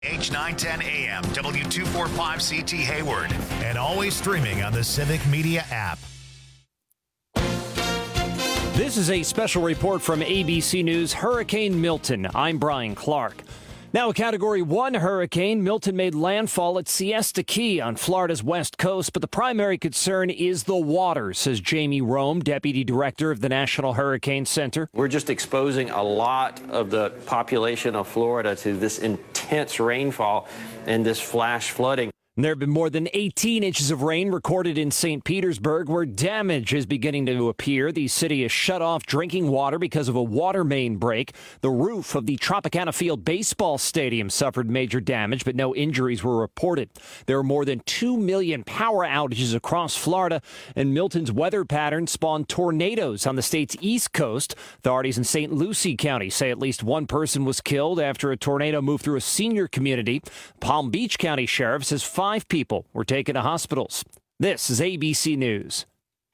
H910 AM, W245CT Hayward, and always streaming on the Civic Media app. This is a special report from ABC News, Hurricane Milton. I'm Brian Clark. Now a Category 1 hurricane, Milton made landfall at Siesta Key on Florida's west coast, but the primary concern is the water, says Jamie Rome, Deputy Director of the National Hurricane Center. We're just exposing a lot of the population of Florida to this intense rainfall and this flash flooding. There have been more than 18 inches of rain recorded in St. Petersburg, where damage is beginning to appear. The city has shut off drinking water because of a water main break. The roof of the Tropicana Field baseball stadium suffered major damage, but no injuries were reported. There are more than 2 million power outages across Florida, and Milton's weather pattern spawned tornadoes on the state's east coast. Authorities in St. Lucie County say at least one person was killed after a tornado moved through a senior community. Palm Beach County Sheriff says 5 people were taken to hospitals. This is ABC News.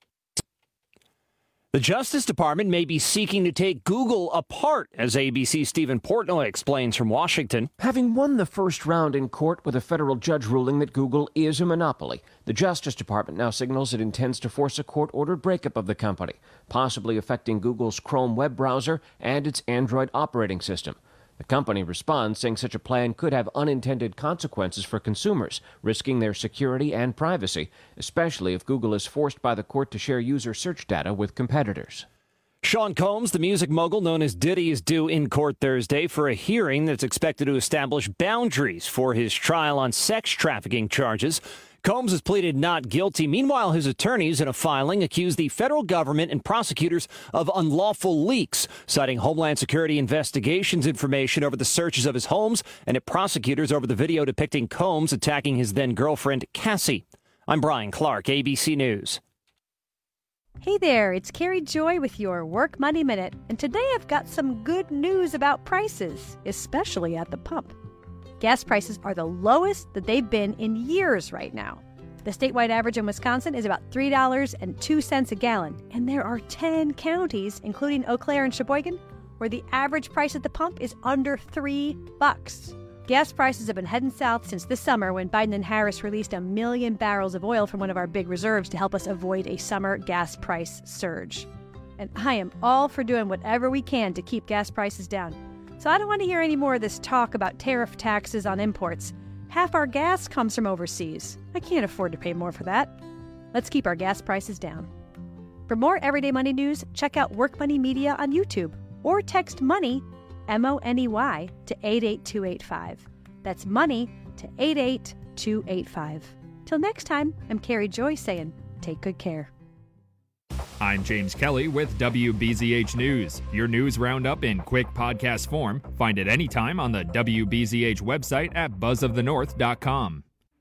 The Justice Department may be seeking to take Google apart, as ABC's Stephen Portnoy explains from Washington. Having won the first round in court with a federal judge ruling that Google is a monopoly, the Justice Department now signals it intends to force a court-ordered breakup of the company, possibly affecting Google's Chrome web browser and its Android operating system. The company responds, saying such a plan could have unintended consequences for consumers, risking their security and privacy, especially if Google is forced by the court to share user search data with competitors. Sean Combs, the music mogul known as Diddy, is due in court Thursday for a hearing that's expected to establish boundaries for his trial on sex trafficking charges. Combs has pleaded not guilty. Meanwhile, his attorneys in a filing accused the federal government and prosecutors of unlawful leaks, citing Homeland Security investigations information over the searches of his homes and at prosecutors over the video depicting Combs attacking his then-girlfriend, Cassie. I'm Brian Clark, ABC News. Hey there, it's Carrie Joy with your Work Money Minute, and today I've got some good news about prices, especially at the pump. Gas prices are the lowest that they've been in years right now. The statewide average in Wisconsin is about $3.02 a gallon, and there are 10 counties, including Eau Claire and Sheboygan, where the average price at the pump is under $3. Gas prices have been heading south since this summer when Biden and Harris released 1 million barrels of oil from one of our big reserves to help us avoid a summer gas price surge. And I am all for doing whatever we can to keep gas prices down. So I don't want to hear any more of this talk about tariff taxes on imports. Half our gas comes from overseas. I can't afford to pay more for that. Let's keep our gas prices down. For more everyday money news, check out Work Money Media on YouTube or text MONEY, M-O-N-E-Y, to 88285. That's MONEY to 88285. Till next time, I'm Carrie Joy saying, take good care. I'm James Kelly with WBZH News. Your news roundup in quick podcast form. Find it anytime on the WBZH website at buzzofthenorth.com.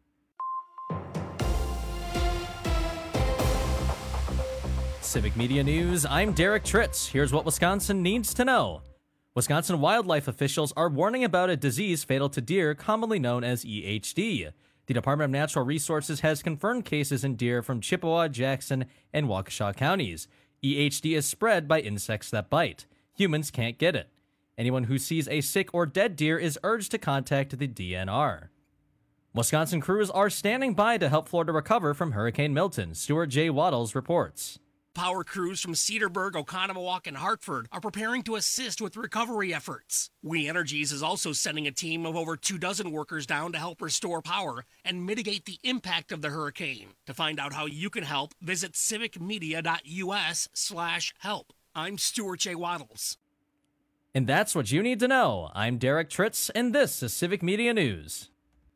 Civic Media News, I'm Derek Tritz. Here's what Wisconsin needs to know. Wisconsin wildlife officials are warning about a disease fatal to deer commonly known as EHD. The Department of Natural Resources has confirmed cases in deer from Chippewa, Jackson, and Waukesha counties. EHD is spread by insects that bite. Humans can't get it. Anyone who sees a sick or dead deer is urged to contact the DNR. Wisconsin crews are standing by to help Florida recover from Hurricane Milton. Stuart J. Waddles reports. Power crews from Cedarburg, Oconomowoc, and Hartford are preparing to assist with recovery efforts. We Energies is also sending a team of over 24 workers down to help restore power and mitigate the impact of the hurricane. To find out how you can help, visit civicmedia.us/help. I'm Stuart J. Waddles. And that's what you need to know. I'm Derek Tritz, and this is Civic Media News.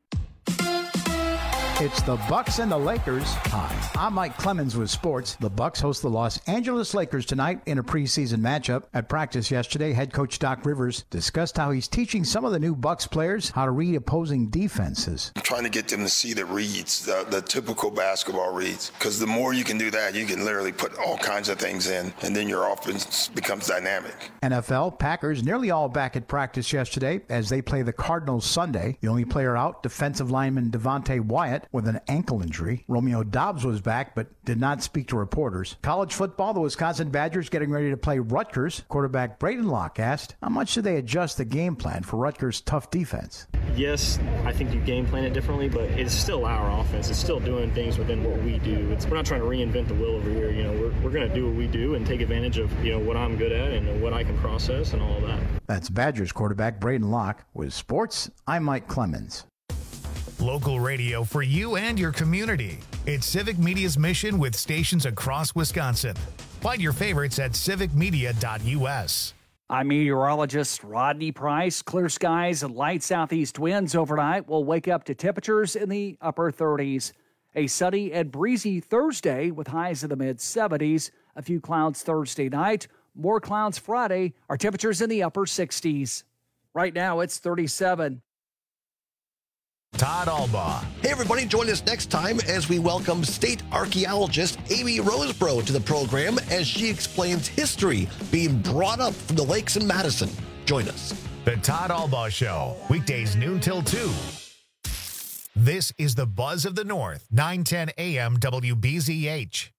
It's the Bucks and the Lakers. Hi, I'm Mike Clemens with sports. The Bucks host the Los Angeles Lakers tonight in a preseason matchup. At practice yesterday, head coach Doc Rivers discussed how he's teaching some of the new Bucks players how to read opposing defenses. I'm trying to get them to see the reads, the typical basketball reads, because the more you can do that, you can literally put all kinds of things in, and then your offense becomes dynamic. NFL, Packers, nearly all back at practice yesterday as they play the Cardinals Sunday. The only player out, defensive lineman Devontae Wyatt. with an ankle injury. Romeo Doubs was back but did not speak to reporters. College football, the Wisconsin Badgers getting ready to play Rutgers. Quarterback Braden Locke asked, how much do they adjust the game plan for Rutgers' tough defense? Yes, I think you game plan it differently, but it's still our offense. It's still doing things within what we do. We're not trying to reinvent the wheel over here. We're going to do what we do and take advantage of, what I'm good at and what I can process and all of that. That's Badgers quarterback Braden Locke. With sports, I'm Mike Clemens. Local radio for you and your community. It's Civic Media's mission with stations across Wisconsin. Find your favorites at civicmedia.us. I'm meteorologist Rodney Price. Clear skies and light southeast winds overnight will wake up to temperatures in the upper 30s. A sunny and breezy Thursday with highs in the mid-70s. A few clouds Thursday night. More clouds Friday. Our temperatures in the upper 60s. Right now it's 37. Todd Albaugh. Hey, everybody, join us next time as we welcome state archaeologist Amy Roseborough to the program as she explains history being brought up from the lakes in Madison. Join us. The Todd Albaugh Show, weekdays noon till 2. This is the Buzz of the North, 910 AM WBZH.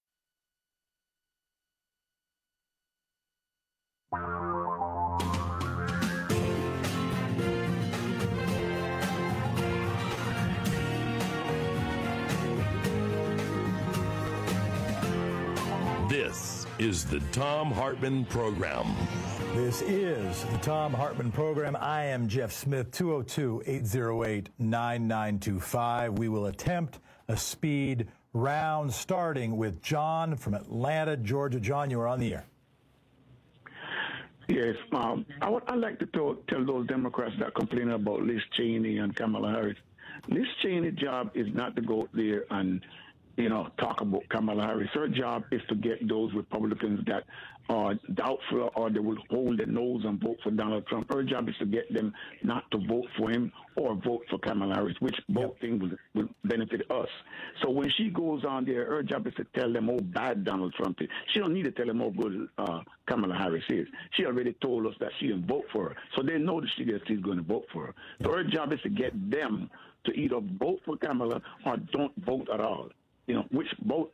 This is the Thom Hartmann Program. This is the Thom Hartmann Program. I am Jeff Smith, 202-808-9925. We will attempt a speed round starting with John from Atlanta, Georgia. John, you are on the air. Yes, I'd like to tell those Democrats that complain about Liz Cheney and Kamala Harris. Liz Cheney's job is not to go there and talk about Kamala Harris. Her job is to get those Republicans that are doubtful or they will hold their nose and vote for Donald Trump. Her job is to get them not to vote for him or vote for Kamala Harris, which both things will benefit us. So when she goes on there, her job is to tell them how bad Donald Trump is. She don't need to tell them how good Kamala Harris is. She already told us that she didn't vote for her. So they know that she's going to vote for her. So her job is to get them to either vote for Kamala or don't vote at all. Which both,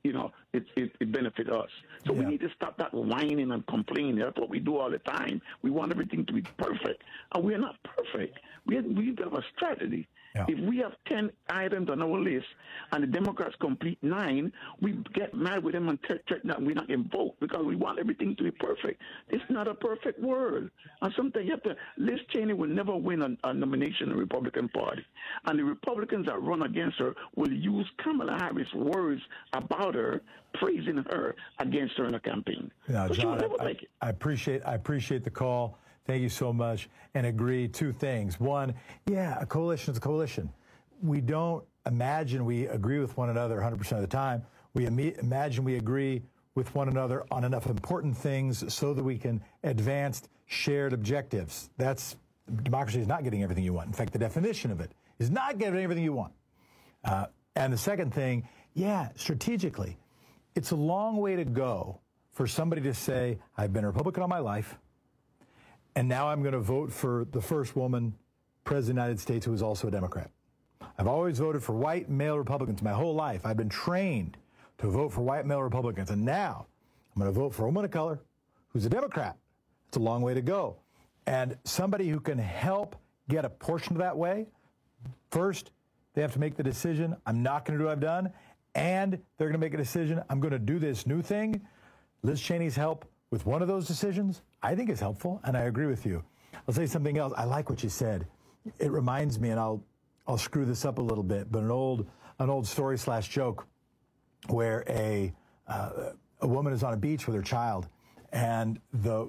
it benefits us. So we need to stop that whining and complaining. That's what we do all the time. We want everything to be perfect. And we're not perfect. We have a strategy. Yeah. If we have 10 items on our list and the Democrats complete 9, we get mad with them and threaten that we're not going to vote because we want everything to be perfect. It's not a perfect world. And sometimes Liz Cheney will never win a nomination in the Republican Party. And the Republicans that run against her will use Kamala Harris' words about her, praising her against her in a campaign. Now, John, I appreciate the call. Thank you so much. And agree 2 things. One, a coalition is a coalition. We don't imagine we agree with one another 100% of the time. We imagine we agree with one another on enough important things so that we can advance shared objectives. Democracy is not getting everything you want. In fact, the definition of it is not getting everything you want. And the second thing, strategically, it's a long way to go for somebody to say, I've been a Republican all my life, and now I'm going to vote for the first woman president of the United States who is also a Democrat. I've always voted for white male Republicans my whole life. I've been trained to vote for white male Republicans. And now I'm going to vote for a woman of color who's a Democrat. It's a long way to go. And somebody who can help get a portion of that way, first, they have to make the decision, I'm not going to do what I've done, and they're going to make a decision, I'm going to do this new thing. Liz Cheney's help with one of those decisions, I think is helpful, and I agree with you. I'll say something else. I like what you said. It reminds me, and I'll screw this up a little bit, but an old story / joke where a woman is on a beach with her child, and the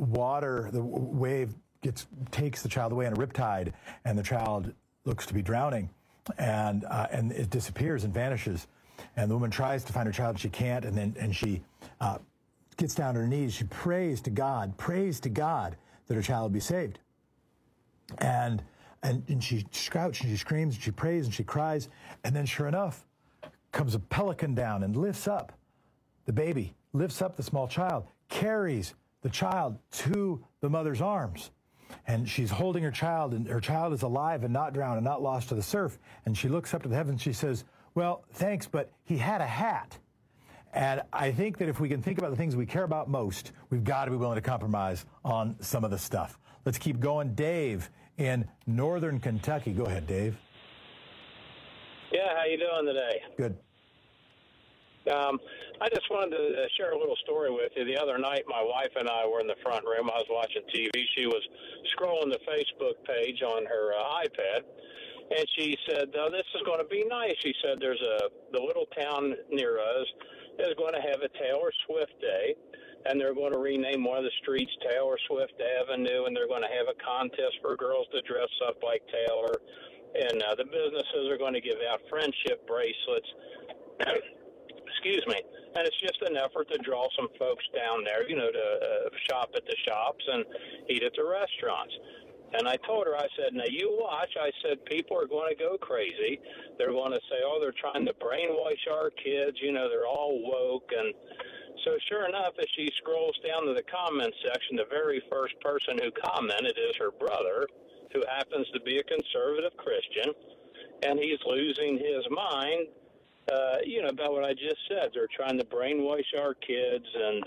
wave takes the child away in a riptide, and the child looks to be drowning, and it disappears and vanishes. And the woman tries to find her child, and she can't, and she gets down on her knees. She prays to God that her child will be saved. And she shouts and she screams and she prays and she cries. And then sure enough, comes a pelican down and lifts up the baby, lifts up the small child, carries the child to the mother's arms. and she's holding her child, and her child is alive and not drowned and not lost to the surf. And she looks up to the heavens, she says, well, thanks, but he had a hat. And I think that if we can think about the things we care about most, we've got to be willing to compromise on some of the stuff. Let's keep going. Dave in northern Kentucky. Go ahead, Dave. Yeah, how you doing today? Good. I just wanted to share a little story with you. The other night, my wife and I were in the front room. I was watching TV. She was scrolling the Facebook page on her iPad, and she said, this is going to be nice. She said, the little town near us is going to have a Taylor Swift Day, and they're going to rename one of the streets Taylor Swift Avenue, and they're going to have a contest for girls to dress up like Taylor, and the businesses are going to give out friendship bracelets. Excuse me. And it's just an effort to draw some folks down there, to shop at the shops and eat at the restaurants. And I told her, I said, now you watch. I said, people are going to go crazy. They're going to say, oh, they're trying to brainwash our kids. They're all woke. And so sure enough, as she scrolls down to the comment section, the very first person who commented is her brother, who happens to be a conservative Christian. And he's losing his mind. About what I just said. They're trying to brainwash our kids and,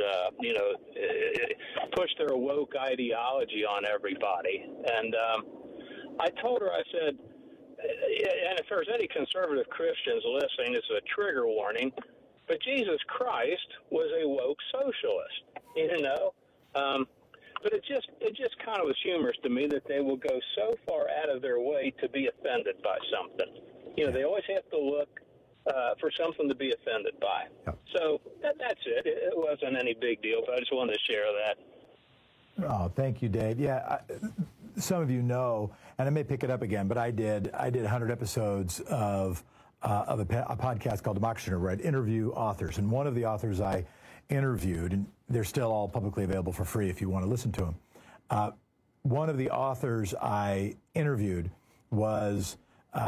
push their woke ideology on everybody. And I told her, I said, and if there's any conservative Christians listening, this is a trigger warning, but Jesus Christ was a woke socialist, But it just kind of was humorous to me that they will go so far out of their way to be offended by something. They always have to look for something to be offended by. Yep. So that's it. It wasn't any big deal, but I just wanted to share that. Oh, thank you, Dave. Yeah, some of you know, and I may pick it up again, but I did 100 episodes of a podcast called Democracy, where I'd interview authors. And one of the authors I interviewed, and they're still all publicly available for free if you want to listen to them. One of the authors I interviewed was...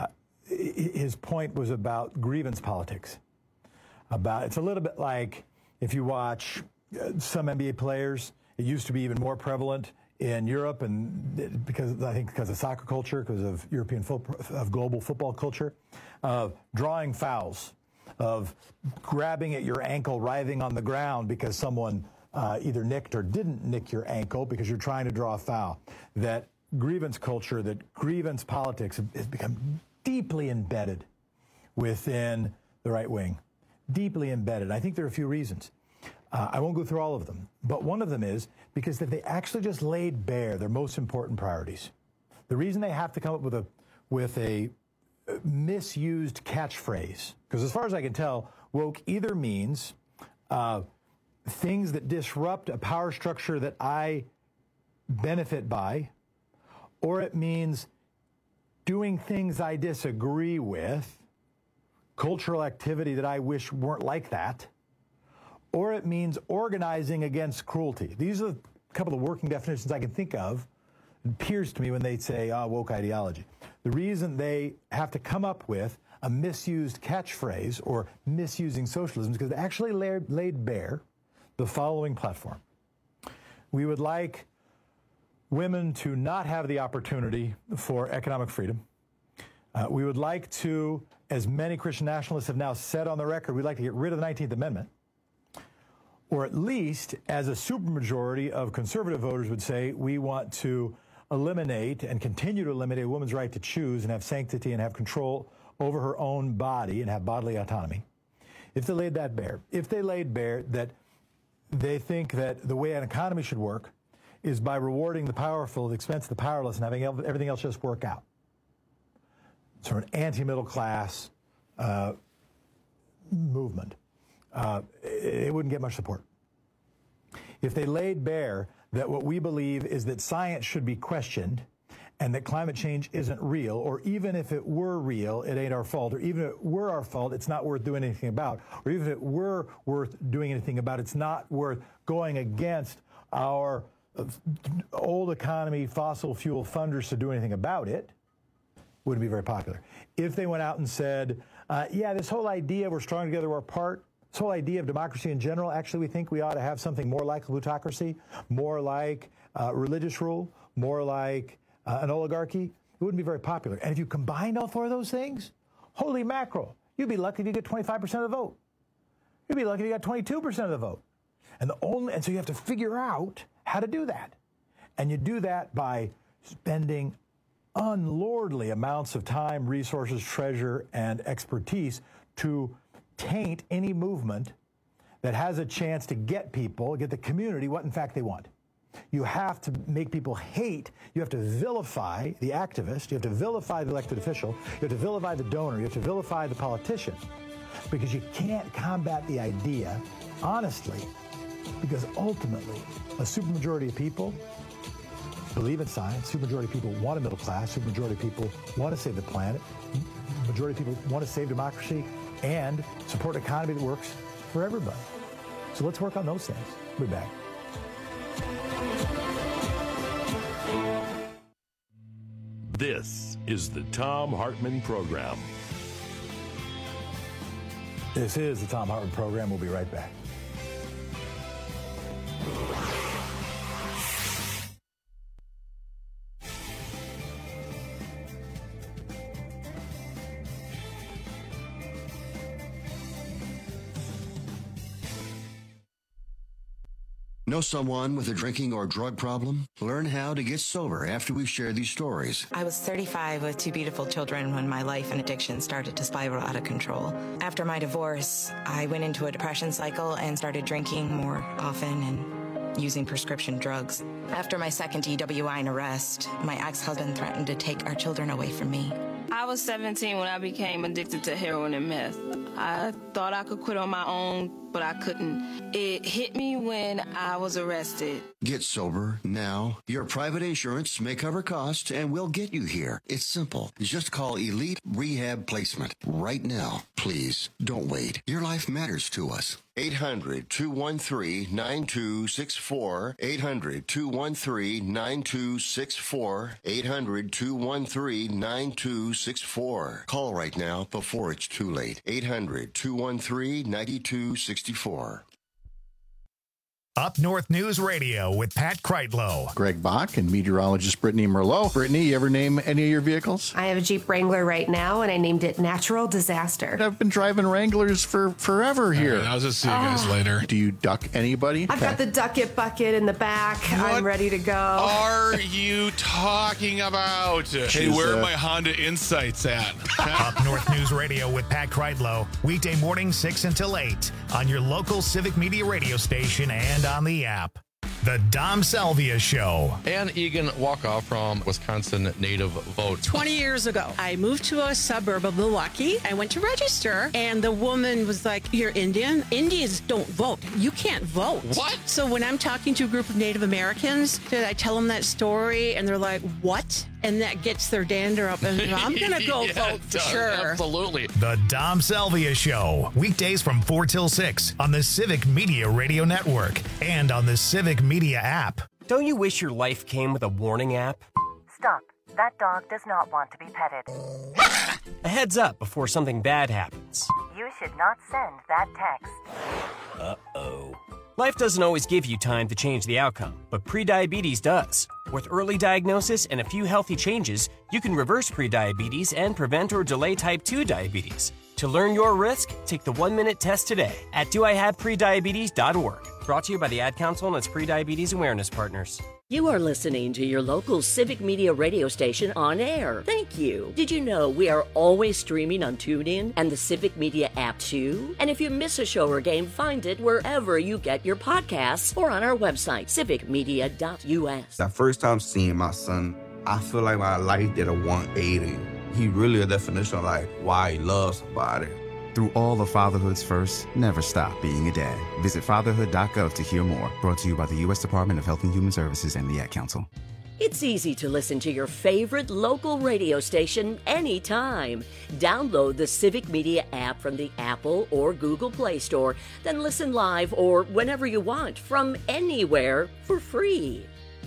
his point was about grievance politics. It's a little bit like if you watch some NBA players. It used to be even more prevalent in Europe, and because of soccer culture, because of European of global football culture, of drawing fouls, of grabbing at your ankle, writhing on the ground because someone either nicked or didn't nick your ankle because you're trying to draw a foul. That grievance culture, that grievance politics has become deeply embedded within the right wing. Deeply embedded. I think there are a few reasons. I won't go through all of them, but one of them is because they actually just laid bare their most important priorities. The reason they have to come up with a misused catchphrase, because as far as I can tell, woke either means things that disrupt a power structure that I benefit by, or it means doing things I disagree with, cultural activity that I wish weren't like that, or it means organizing against cruelty. These are a couple of working definitions I can think of. It appears to me when they say woke ideology. The reason they have to come up with a misused catchphrase or misusing socialism is because they actually laid bare the following platform. We would like women to not have the opportunity for economic freedom. We would like to, as many Christian nationalists have now said on the record, we'd like to get rid of the 19th Amendment. Or at least, as a supermajority of conservative voters would say, we want to eliminate and continue to eliminate a woman's right to choose and have sanctity and have control over her own body and have bodily autonomy. If they laid that bare, if they laid bare that they think that the way an economy should work is by rewarding the powerful at the expense of the powerless and having everything else just work out. Sort of an anti-middle class movement. It wouldn't get much support. If they laid bare that what we believe is that science should be questioned and that climate change isn't real, or even if it were real, it ain't our fault, or even if it were our fault, it's not worth doing anything about, or even if it were worth doing anything about, it's not worth going against our old economy, fossil fuel funders to do anything about it, wouldn't be very popular. If they went out and said, yeah, this whole idea we're strong together, we're apart, this whole idea of democracy in general, actually we think we ought to have something more like plutocracy, more like religious rule, more like an oligarchy, it wouldn't be very popular. And if you combined all four of those things, holy mackerel, you'd be lucky if you get 25% of the vote. You'd be lucky if you got 22% of the vote. And so you have to figure out how to do that. And you do that by spending unlordly amounts of time, resources, treasure, and expertise to taint any movement that has a chance to get the community what in fact they want. You have to make people hate. You have to vilify the activist. You have to vilify the elected official. You have to vilify the donor. You have to vilify the politician. Because you can't combat the idea, honestly, because ultimately a supermajority of people believe in science. Supermajority of people want a middle class. Supermajority of people want to save the planet. Majority of people want to save democracy and support an economy that works for everybody. So let's work on those things. We'll be back. This is the Thom Hartmann Program. This is the Thom Hartmann Program. We'll be right back. Know someone with a drinking or drug problem? Learn how to get sober after we share these stories. I was 35 with 2 beautiful children when my life and addiction started to spiral out of control. After my divorce, I went into a depression cycle and started drinking more often and using prescription drugs. After my second DWI and arrest, my ex-husband threatened to take our children away from me. I was 17 when I became addicted to heroin and meth. I thought I could quit on my own, but I couldn't. It hit me when I was arrested. Get sober now. Your private insurance may cover costs and we'll get you here. It's simple. Just call Elite Rehab Placement right now. Please don't wait. Your life matters to us. 800-213-9264. 800-213-9264. 800-213-9264. Call right now before it's too late. 800-213-9264. Up North News Radio with Pat Kreitlow. Greg Bach and meteorologist Brittany Merlot. Brittany, you ever name any of your vehicles? I have a Jeep Wrangler right now, and I named it Natural Disaster. I've been driving Wranglers for forever here. I'll just see you guys later. Do you duck anybody? I've got the Duck It bucket in the back. What I'm ready to go. are you talking about? Hey, where are my Honda Insights at? Up North News Radio with Pat Kreitlow. Weekday morning 6 until 8 on your local Civic Media radio station and on the app. The Dom Salvia Show. Ann Egan Walkoff from Wisconsin Native Vote. 20 years ago, I moved to a suburb of Milwaukee. I went to register, and the woman was like, "You're Indian? Indians don't vote. You can't vote." What? So when I'm talking to a group of Native Americans, I tell them that story, and they're like, "What?" And that gets their dander up, and I'm going to go vote for sure. Absolutely. The Dom Salvia Show. Weekdays from 4 till 6 on the Civic Media Radio Network and on the Civic Media app. Don't you wish your life came with a warning app? Stop. That dog does not want to be petted. A heads up before something bad happens. You should not send that text. Uh-oh. Life doesn't always give you time to change the outcome, but prediabetes does. With early diagnosis and a few healthy changes, you can reverse prediabetes and prevent or delay type 2 diabetes. To learn your risk, take the 1-minute test today at doihaveprediabetes.org. Brought to you by the Ad Council and its prediabetes awareness partners. You are listening to your local Civic Media radio station on air. Thank you. Did you know we are always streaming on TuneIn and the Civic Media app too? And if you miss a show or game, find it wherever you get your podcasts or on our website, civicmedia.us. That first time seeing my son, I feel like my life did a 180. He really a definition of like why he loves somebody. Through all of fatherhood's firsts, never stop being a dad. Visit fatherhood.gov to hear more. Brought to you by the U.S. Department of Health and Human Services and the Ad Council. It's easy to listen to your favorite local radio station anytime. Download the Civic Media app from the Apple or Google Play Store, then listen live or whenever you want from anywhere for free.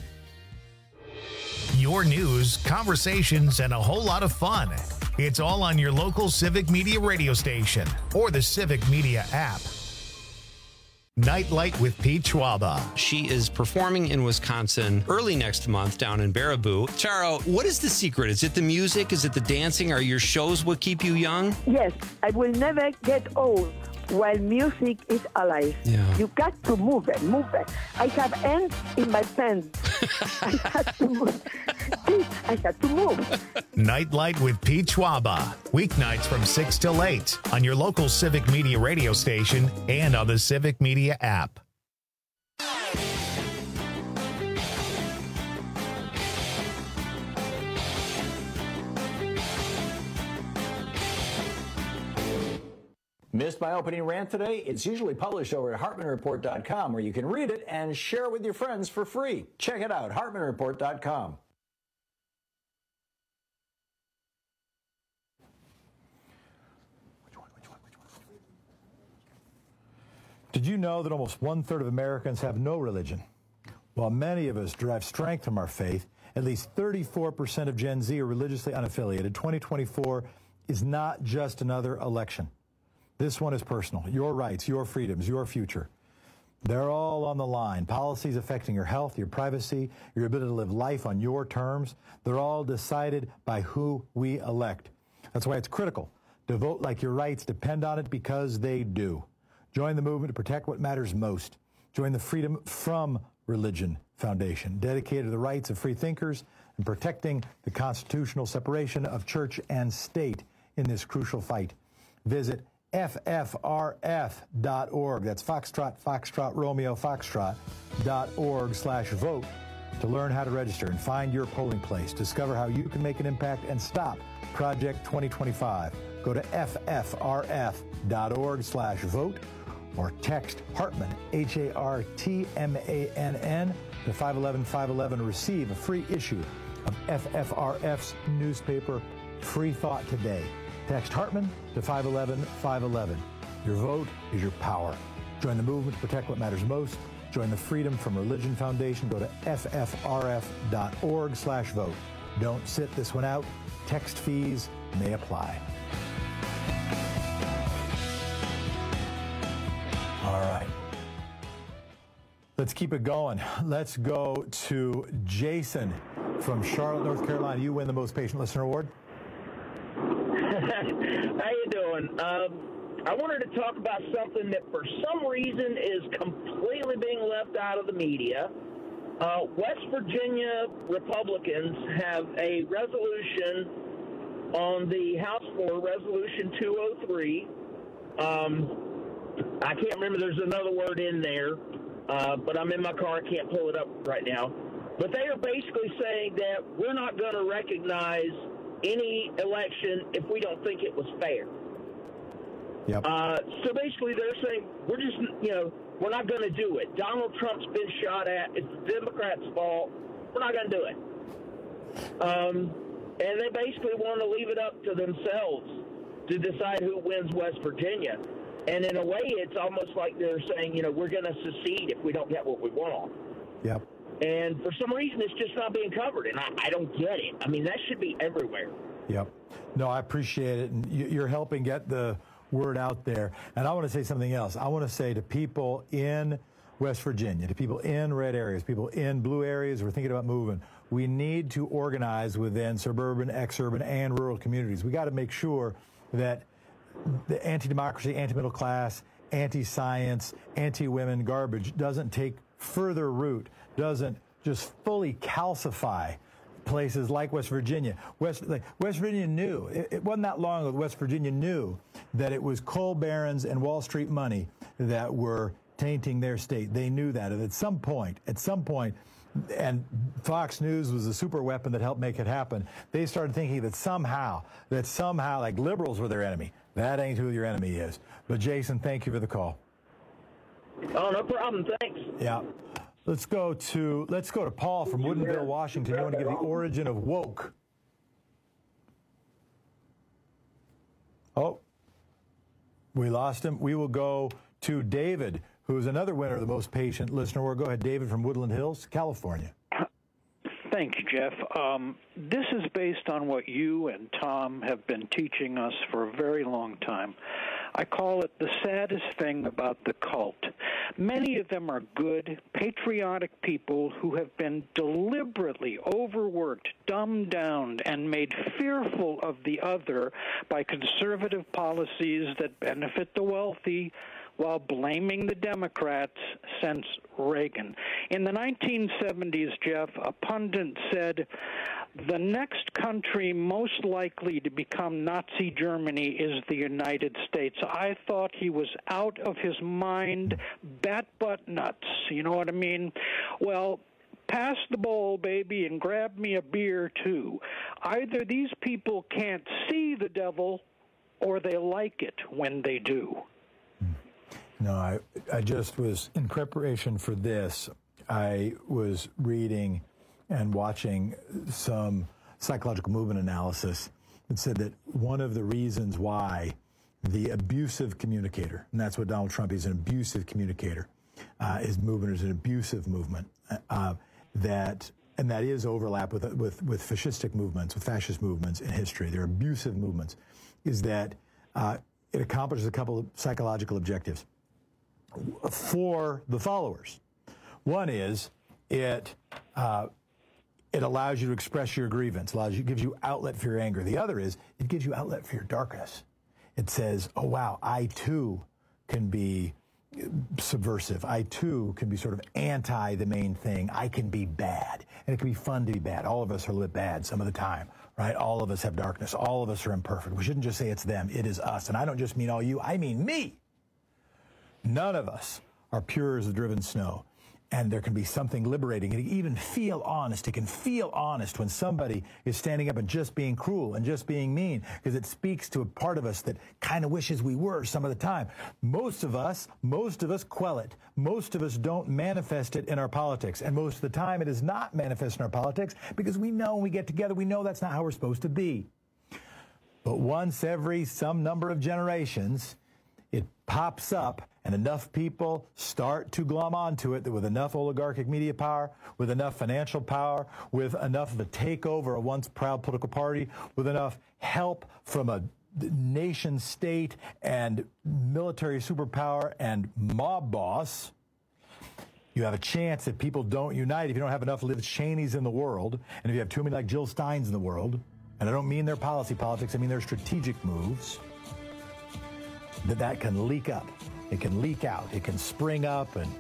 Your news, conversations, and a whole lot of fun. It's all on your local Civic Media radio station or the Civic Media app. Nightlight with Pete Schwaba. She is performing in Wisconsin early next month down in Baraboo. Charo, what is the secret? Is it the music? Is it the dancing? Are your shows what keep you young? Yes, I will never get old while music is alive. Yeah. You got to move it. I have ants in my pants. I had to move. I had to move. Nightlight with Pete Schwaba. Weeknights from 6 till 8 on your local Civic Media radio station and on the Civic Media app. Missed my opening rant today? It's usually published over at HartmanReport.com, where you can read it and share it with your friends for free. Check it out, HartmanReport.com. Did you know that almost 1/3 of Americans have no religion? While many of us derive strength from our faith, at least 34% of Gen Z are religiously unaffiliated. 2024 is not just another election. This one is personal. Your rights, your freedoms, your future. They're all on the line. Policies affecting your health, your privacy, your ability to live life on your terms. They're all decided by who we elect. That's why it's critical to vote like your rights depend on it, because they do. Join the movement to protect what matters most. Join the Freedom from Religion Foundation, dedicated to the rights of free thinkers and protecting the constitutional separation of church and state in this crucial fight. Visit ffrf.org. That's Foxtrot, Foxtrot, Romeo, Foxtrot.org/vote to learn how to register and find your polling place. Discover how you can make an impact and stop Project 2025. Go to ffrf.org/vote or text Hartman, HARTMANN, to 511-511 to receive a free issue of FFRF's newspaper, Free Thought Today. Text Hartman to 511-511. Your vote is your power. Join the movement to protect what matters most. Join the Freedom from Religion Foundation. Go to ffrf.org/vote. Don't sit this one out. Text fees may apply. All right. Let's keep it going. Let's go to Jason from Charlotte, North Carolina. You win the Most Patient Listener Award. How you doing? I wanted to talk about something that for some reason is completely being left out of the media. West Virginia Republicans have a resolution on the House floor, Resolution 203. I can't remember, there's another word in there, but I'm in my car, I can't pull it up right now. But they are basically saying that we're not going to recognize any election if we don't think it was fair. Yep. So basically they're saying we're just, we're not going to do it. Donald Trump's been shot at. It's the Democrats' fault. We're not going to do it. And they basically want to leave it up to themselves to decide who wins West Virginia. And in a way, it's almost like they're saying, we're going to secede if we don't get what we want. Yep. And for some reason, it's just not being covered, and I don't get it. I mean, that should be everywhere. Yep. No, I appreciate it, and you're helping get the word out there. And I want to say something else. I want to say to people in West Virginia, to people in red areas, people in blue areas who are thinking about moving, we need to organize within suburban, exurban, and rural communities. We got to make sure that the anti-democracy, anti-middle class, anti-science, anti-women garbage doesn't take further root, doesn't just fully calcify places like West Virginia. West Virginia knew, it wasn't that long ago, West Virginia knew that it was coal barons and Wall Street money that were tainting their state. They knew that. And at some point, and Fox News was a super weapon that helped make it happen, they started thinking that somehow, like liberals were their enemy. That ain't who your enemy is. But Jason, thank you for the call. Oh, no problem. Thanks. Yeah. Let's go to Paul from Woodinville, Washington. You want to give the origin of woke. Oh, we lost him. We will go to David, who is another winner of the Most Patient Listener Award. Go ahead, David from Woodland Hills, California. Thank you, Jeff. This is based on what you and Tom have been teaching us for a very long time. I call it the saddest thing about the cult. Many of them are good, patriotic people who have been deliberately overworked, dumbed down, and made fearful of the other by conservative policies that benefit the wealthy, while blaming the Democrats since Reagan. In the 1970s, Jeff, a pundit said, the next country most likely to become Nazi Germany is the United States. I thought he was out of his mind, bat butt nuts. You know what I mean? Well, pass the bowl, baby, and grab me a beer, too. Either these people can't see the devil or they like it when they do. No, I just was, in preparation for this, I was reading and watching some psychological movement analysis that said that one of the reasons why the abusive communicator, and that's what Donald Trump is, an abusive communicator, his movement is an abusive movement, that is overlap with fascistic movements, with fascist movements in history. They're abusive movements, is that it accomplishes a couple of psychological objectives for the followers. One is it allows you to express your grievance, gives you outlet for your anger. The other is it gives you outlet for your darkness. It says, oh, wow, I too can be subversive. I too can be sort of anti the main thing. I can be bad. And it can be fun to be bad. All of us are lit bad some of the time, right? All of us have darkness. All of us are imperfect. We shouldn't just say it's them. It is us. And I don't just mean all you. I mean me. None of us are pure as the driven snow. And there can be something liberating. It can even feel honest. It can feel honest when somebody is standing up and just being cruel and just being mean, because it speaks to a part of us that kind of wishes we were some of the time. Most of us quell it. Most of us don't manifest it in our politics. And most of the time it is not manifest in our politics because we know when we get together, we know that's not how we're supposed to be. But once every some number of generations, it pops up, and enough people start to glom onto it that with enough oligarchic media power, with enough financial power, with enough of a takeover of once proud political party, with enough help from a nation state and military superpower and mob boss, you have a chance that people don't unite if you don't have enough Liz Cheneys in the world, and if you have too many like Jill Steins in the world, and I don't mean their politics, I mean their strategic moves, that can leak up. It can leak out. It can spring up and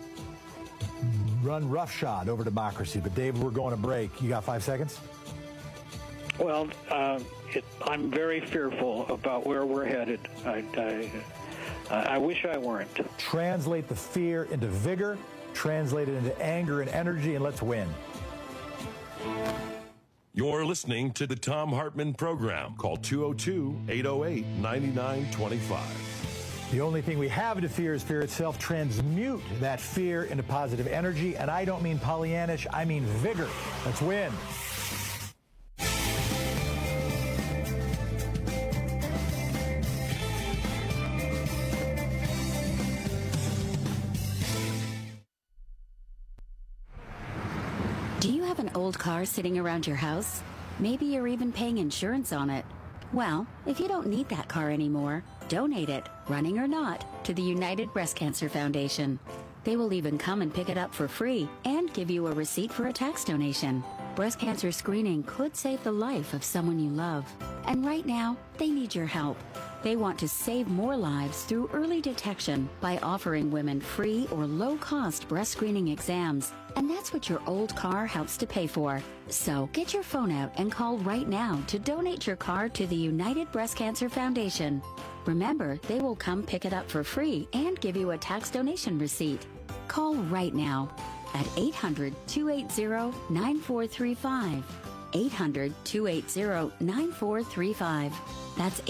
run roughshod over democracy. But, Dave, we're going to break. You got 5 seconds? Well, I'm very fearful about where we're headed. I wish I weren't. Translate the fear into vigor. Translate it into anger and energy, and let's win. You're listening to the Thom Hartmann Program. Call 202-808-9925. The only thing we have to fear is fear itself. Transmute that fear into positive energy. And I don't mean Pollyannish, I mean vigor. Let's win. Do you have an old car sitting around your house? Maybe you're even paying insurance on it. Well, if you don't need that car anymore, donate it, running or not, to the United Breast Cancer Foundation. They will even come and pick it up for free and give you a receipt for a tax donation. Breast cancer screening could save the life of someone you love. And right now, they need your help. They want to save more lives through early detection by offering women free or low-cost breast screening exams. And that's what your old car helps to pay for. So get your phone out and call right now to donate your car to the United Breast Cancer Foundation. Remember, they will come pick it up for free and give you a tax donation receipt. Call right now at 800-280-9435. 800-280-9435. That's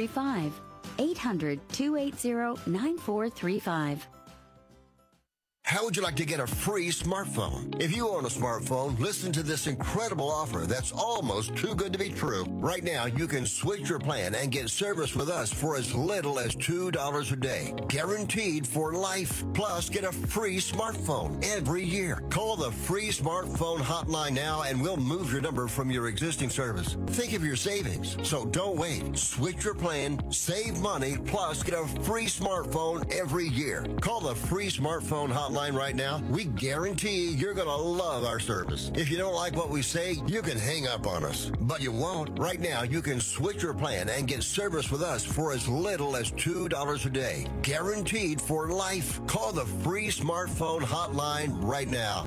800-280-9435. 800-280-9435. How would you like to get a free smartphone? If you own a smartphone, listen to this incredible offer that's almost too good to be true. Right now, you can switch your plan and get service with us for as little as $2 a day. Guaranteed for life. Plus, get a free smartphone every year. Call the free smartphone hotline now and we'll move your number from your existing service. Think of your savings. So don't wait. Switch your plan, save money, plus get a free smartphone every year. Call the free smartphone hotline right now. We guarantee you're going to love our service. If you don't like what we say, you can hang up on us. But you won't. Right now, you can switch your plan and get service with us for as little as $2 a day. Guaranteed for life. Call the free smartphone hotline right now.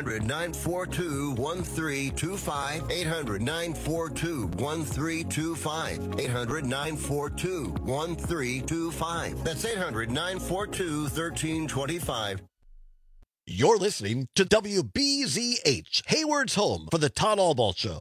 800-942-1325. 800-942-1325. 800-942-1325. That's 800-942-1325. You're listening to WBZH, Hayward's home for the Todd Albaugh Show.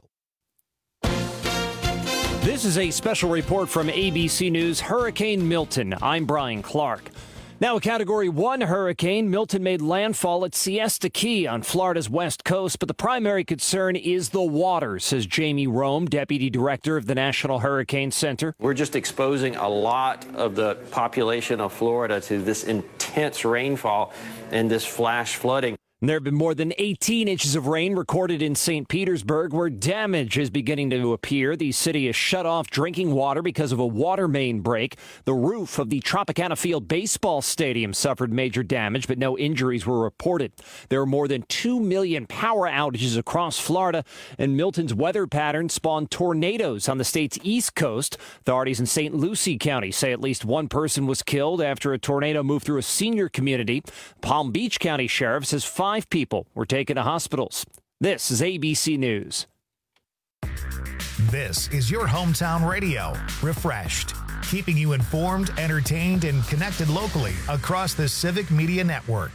This is a special report from ABC News, Hurricane Milton. I'm Brian Clark. Now, a Category 1 hurricane, Milton made landfall at Siesta Key on Florida's west coast, but the primary concern is the water, says Jamie Rome, Deputy Director of the National Hurricane Center. We're just exposing a lot of the population of Florida to this intense rainfall and this flash flooding. There have been more than 18 inches of rain recorded in St. Petersburg, where damage is beginning to appear. The city has shut off drinking water because of a water main break. The roof of the Tropicana Field baseball stadium suffered major damage, but no injuries were reported. There are more than 2 million power outages across Florida, and Milton's weather pattern spawned tornadoes on the state's east coast. Authorities in St. Lucie County say at least one person was killed after a tornado moved through a senior community. Palm Beach County Sheriff says 5 people were taken to hospitals. This is ABC News. This is your hometown radio, Refreshed, keeping you informed, entertained, and connected locally across the Civic Media Network.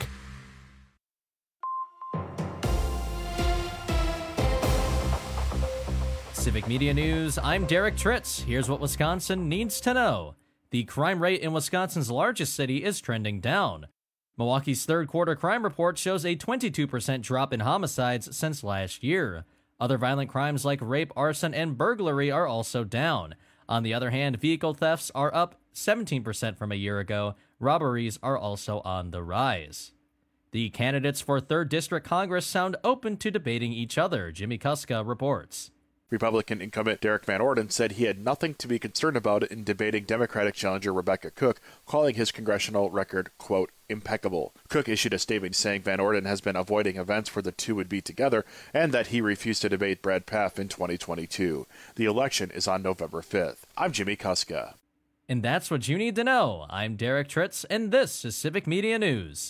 Civic Media News, I'm Derek Tritz. Here's what Wisconsin needs to know. The crime rate in Wisconsin's largest city is trending down. Milwaukee's third quarter crime report shows a 22% drop in homicides since last year. Other violent crimes like rape, arson, and burglary are also down. On the other hand, vehicle thefts are up 17% from a year ago. Robberies are also on the rise. The candidates for 3rd District Congress sound open to debating each other, Jimmy Kuska reports. Republican incumbent Derek Van Orden said he had nothing to be concerned about in debating Democratic challenger Rebecca Cook, calling his congressional record, quote, impeccable. Cook issued a statement saying Van Orden has been avoiding events where the two would be together and that he refused to debate Brad Pfaff in 2022. The election is on November 5th. I'm Jimmy Kuska. And that's what you need to know. I'm Derek Tritz, and this is Civic Media News.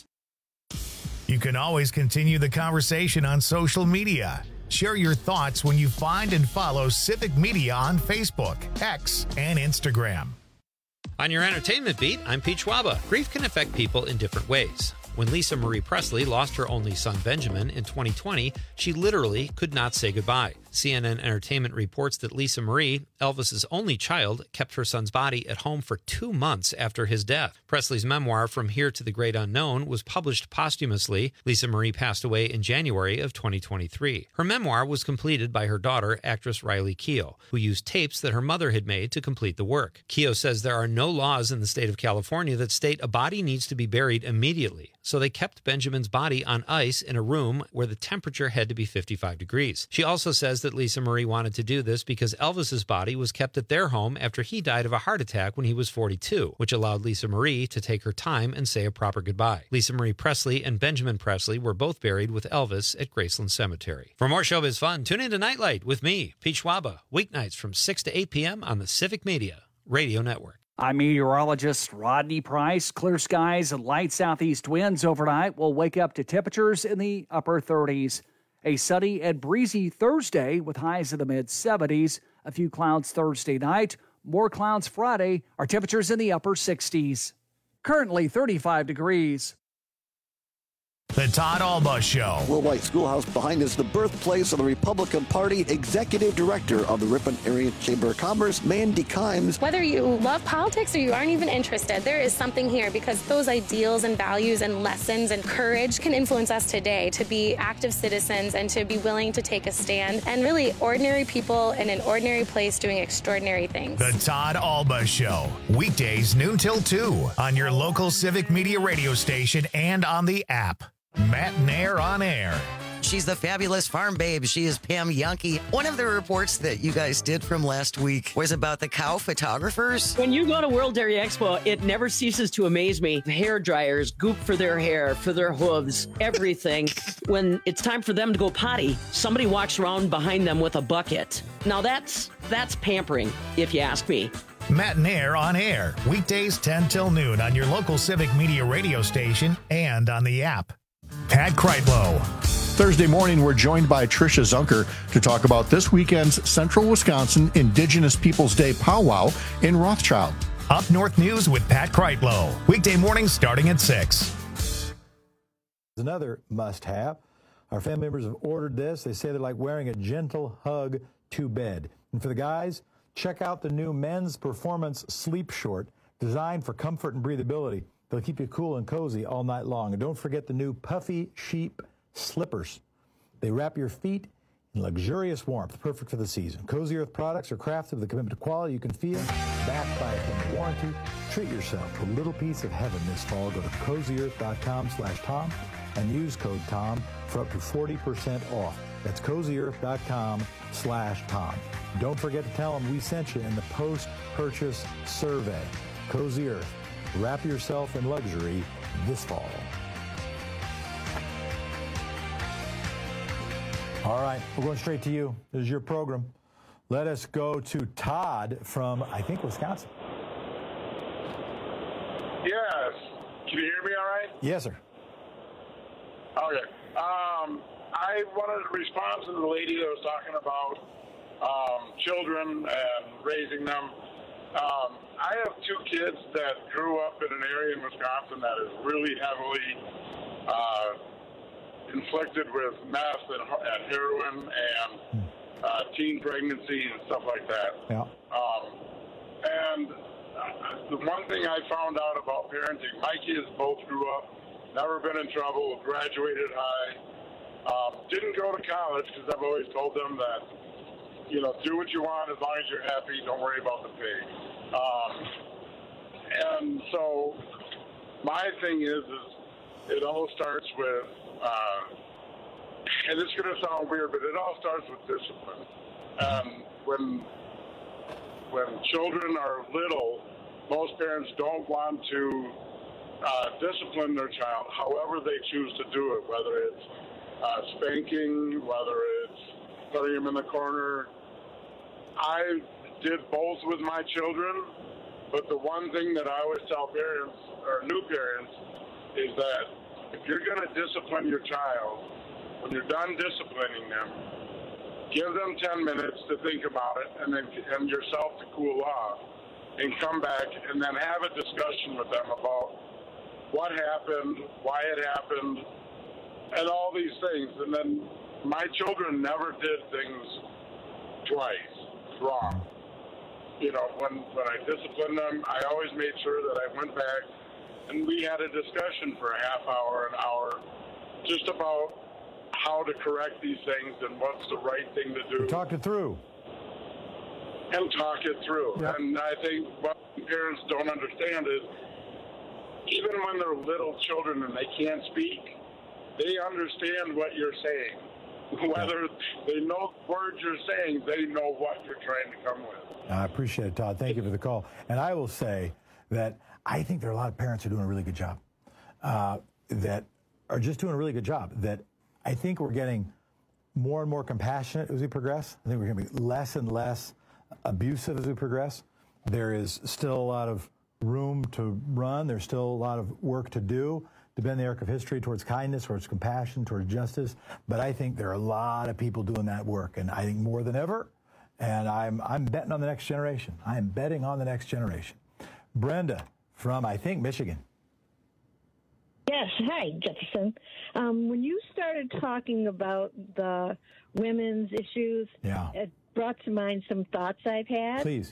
You can always continue the conversation on social media. Share your thoughts when you find and follow Civic Media on Facebook, X, and Instagram. On your entertainment beat, I'm Pete Schwaba. Grief can affect people in different ways. When Lisa Marie Presley lost her only son Benjamin in 2020, she literally could not say goodbye. CNN Entertainment reports that Lisa Marie, Elvis's only child, kept her son's body at home for 2 months after his death. Presley's memoir, From Here to the Great Unknown, was published posthumously. Lisa Marie passed away in January of 2023. Her memoir was completed by her daughter, actress Riley Keough, who used tapes that her mother had made to complete the work. Keough says there are no laws in the state of California that state a body needs to be buried immediately. So they kept Benjamin's body on ice in a room where the temperature had to be 55 degrees. She also says that Lisa Marie wanted to do this because Elvis's body was kept at their home after he died of a heart attack when he was 42, which allowed Lisa Marie to take her time and say a proper goodbye. Lisa Marie Presley and Benjamin Presley were both buried with Elvis at Graceland Cemetery. For more showbiz fun, tune in to Nightlight with me, Pete Schwaba, weeknights from 6 to 8 p.m. on the Civic Media Radio Network. I'm meteorologist Rodney Price. Clear skies and light southeast winds overnight will wake up to temperatures in the upper 30s. A sunny and breezy Thursday with highs in the mid-70s. A few clouds Thursday night. More clouds Friday. Our temperatures in the upper 60s. Currently 35 degrees. The Todd Alba Show. Worldwide Schoolhouse behind is the birthplace of the Republican Party. Executive Director of the Ripon Area Chamber of Commerce, Mandy Kimes. Whether you love politics or you aren't even interested, there is something here because those ideals and values and lessons and courage can influence us today to be active citizens and to be willing to take a stand and really ordinary people in an ordinary place doing extraordinary things. The Todd Alba Show. Weekdays noon till 2 on your local Civic Media radio station and on the app. Matt Nair on air. She's the fabulous farm babe. She is Pam Yankee. One of the reports that you guys did from last week was about the cow photographers. When you go to World Dairy Expo, it never ceases to amaze me. Hair dryers, goop for their hair, for their hooves, everything. When it's time for them to go potty, somebody walks around behind them with a bucket. Now that's pampering, if you ask me. Matt Nair on air. Weekdays 10 till noon on your local Civic Media radio station and on the app. Pat Kreitlow. Thursday morning, we're joined by Tricia Zunker to talk about this weekend's Central Wisconsin Indigenous Peoples Day powwow in Rothschild. Up North News with Pat Kreitlow. Weekday mornings starting at 6. Another must-have. Our family members have ordered this. They say they're like wearing a gentle hug to bed. And for the guys, check out the new men's performance sleep short designed for comfort and breathability. They'll keep you cool and cozy all night long. And don't forget the new Puffy Sheep Slippers. They wrap your feet in luxurious warmth, perfect for the season. Cozy Earth products are crafted with a commitment to quality you can feel, backed by a extended warranty. Treat yourself to a little piece of heaven this fall. Go to CozyEarth.com/Tom and use code TOM for up to 40% off. That's CozyEarth.com/Tom. Don't forget to tell them we sent you in the post-purchase survey. Cozy Earth. Wrap yourself in luxury this fall. All right, we're going straight to you. This is your program. Let us go to Todd from, I think, Wisconsin. Yes. Can you hear me all right? Yes, sir. Okay. I wanted to respond to the lady that was talking about children and raising them. I have two kids that grew up in an area in Wisconsin that is really heavily inflicted with meth and heroin and teen pregnancy and stuff like that. Yeah. And the one thing I found out about parenting, my kids both grew up, never been in trouble, graduated high, didn't go to college because I've always told them that, you know, do what you want as long as you're happy, don't worry about the pay. And so my thing is it all starts with, and it's going to sound weird, but it all starts with discipline. When children are little, most parents don't want to discipline their child however they choose to do it, whether it's spanking, whether it's putting them in the corner. I did both with my children, but the one thing that I always tell parents, or new parents, is that if you're going to discipline your child, when you're done disciplining them, give them 10 minutes to think about it and yourself to cool off and come back and then have a discussion with them about what happened, why it happened, and all these things. And then my children never did things twice wrong. You know, when I disciplined them, I always made sure that I went back and we had a discussion for a half hour, an hour, just about how to correct these things and what's the right thing to do. Talk it through. And talk it through. Yep. And I think what parents don't understand is even when they're little children and they can't speak, they understand what you're saying. Whether they know the words you're saying, they know what you're trying to come with. I appreciate it, Todd. Thank you for the call. And I will say that I think there are a lot of parents who are doing a really good job, that are just doing a really good job, that I think we're getting more and more compassionate as we progress. I think we're going to be less and less abusive as we progress. There is still a lot of room to run. There's still a lot of work to do to bend the arc of history towards kindness, towards compassion, towards justice. But I think there are a lot of people doing that work, and I think more than ever. And I'm betting on the next generation. I am betting on the next generation. Brenda from, I think, Michigan. Yes. Yes. Hi, Jefferson. When you started talking about the women's issues, it brought to mind some thoughts I've had. Please.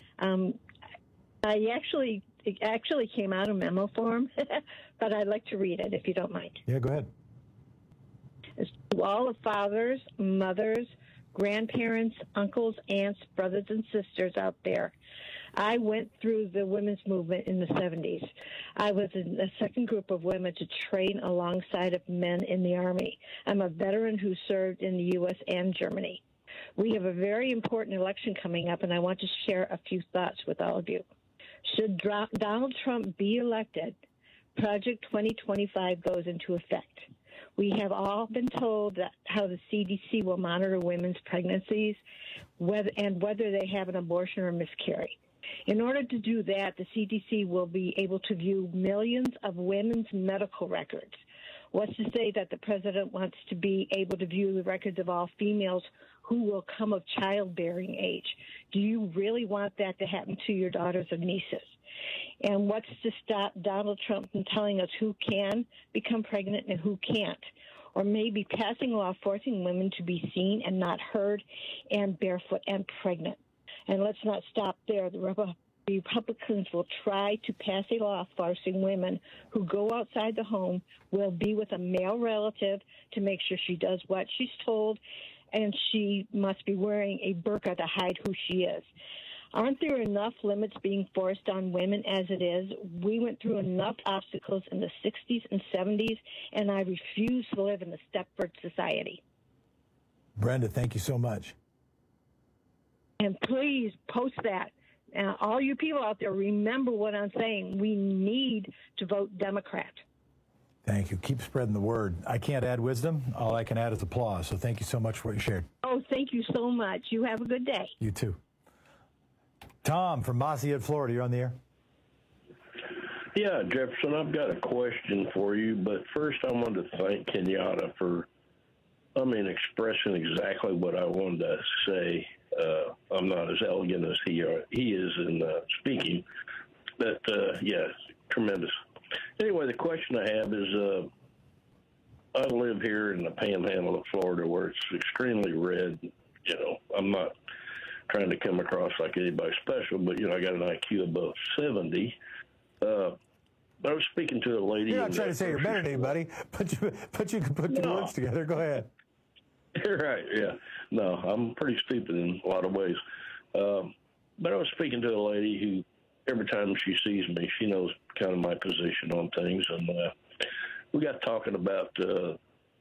It actually came out in memo form, but I'd like to read it if you don't mind. Yeah, go ahead. It's to all the fathers, mothers, grandparents, uncles, aunts, brothers, and sisters out there. I went through the women's movement in the 70s. I was in the second group of women to train alongside of men in the Army. I'm a veteran who served in the U.S. and Germany. We have a very important election coming up, and I want to share a few thoughts with all of you. Should Donald Trump be elected, Project 2025 goes into effect. We have all been told that how the CDC will monitor women's pregnancies whether they have an abortion or miscarry. In order to do that, the CDC will be able to view millions of women's medical records. What's to say that the president wants to be able to view the records of all females who will come of childbearing age? Do you really want that to happen to your daughters or nieces? And what's to stop Donald Trump from telling us who can become pregnant and who can't? Or maybe passing a law forcing women to be seen and not heard and barefoot and pregnant. And let's not stop there. The Republicans will try to pass a law forcing women who go outside the home will be with a male relative to make sure she does what she's told, and she must be wearing a burqa to hide who she is. Aren't there enough limits being forced on women as it is? We went through enough obstacles in the 60s and 70s, and I refuse to live in a Stepford society. Brenda, thank you so much. And please post that. All you people out there, remember what I'm saying. We need to vote Democrat. Thank you. Keep spreading the word. I can't add wisdom. All I can add is applause. So thank you so much for what you shared. Oh, thank you so much. You have a good day. You too. Tom from Mossy Head, Florida. You're on the air. Yeah, Jefferson, I've got a question for you. But first, I wanted to thank Kenyatta for, expressing exactly what I wanted to say. I'm not as elegant as he is in speaking. But, yeah, tremendous. Anyway, the question I have is, I live here in the panhandle of Florida where it's extremely red. I'm not trying to come across like anybody special, but, I got an IQ above 70. But I was speaking to a lady. You're not trying to say you're better than anybody, but you can put the words together. Go ahead. Right, yeah. No, I'm pretty stupid in a lot of ways. But I was speaking to a lady who, every time she sees me, she knows kind of my position on things. And we got talking about the